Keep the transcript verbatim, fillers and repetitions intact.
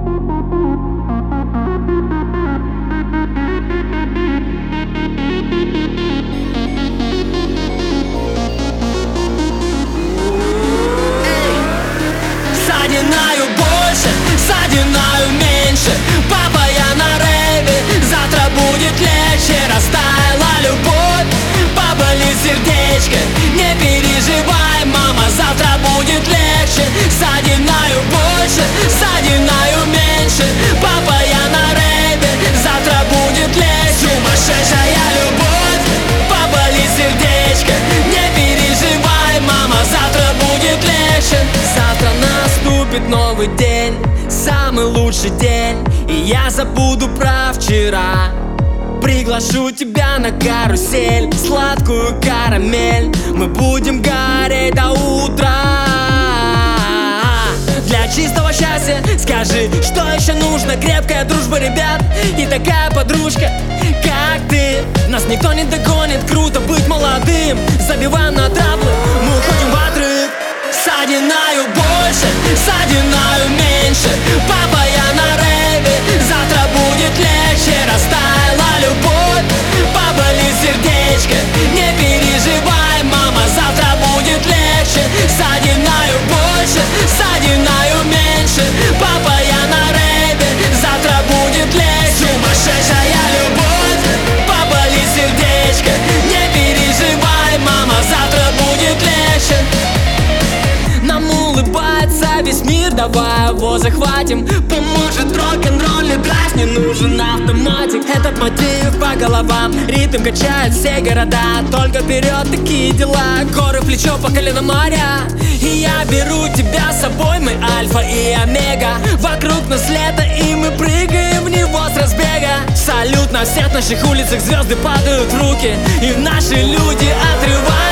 Задинаю больше, задинаю меньше. Папа, я на рейве, завтра будет легче. Растаяла любовь, поболит сердечко. Не переживай, мама, завтра будет легче. Задинаю больше, задинаю меньше. Папа, я на рейве, завтра будет легче. Сумасшедшая любовь, поболит сердечко. Не переживай, мама, завтра будет легче. Завтра наступит новый день, самый лучший день, и я забуду про вчера. Приглашу тебя на карусель, сладкую карамель. Мы будем гореть до утра. Для чистого счастья скажи, что еще нужно. Крепкая дружба, ребят, и такая подружка, как ты. Нас никто не догонит, круто быть молодым. Забиваем на траблы, мы уходим в отрыв. Задинаю больше, задинаю меньше. Папа, я на рейве, завтра будет легче. Растаяла любовь, поболит сердечко. Не переживай, мама, завтра будет легче. Задинаю больше, задинаю меньше. Папа, я на рейве, завтра будет легче. Сумасшедшая любовь, поболит сердечко. Не переживай, мама, завтра будет легче. Нам улыбается весь мир, давай его захватим. Поможет рок-н-ролльный драйв, не нужен автоматик. Этот мотив по головам, ритм качает все города. Только вперед, такие дела, горы в плечо по колено моря. И я беру тебя с собой, мы альфа и омега. Вокруг нас лето, и мы прыгаем в него с разбега. Салют на всех наших улицах, звезды падают в руки, и наши люди отрывают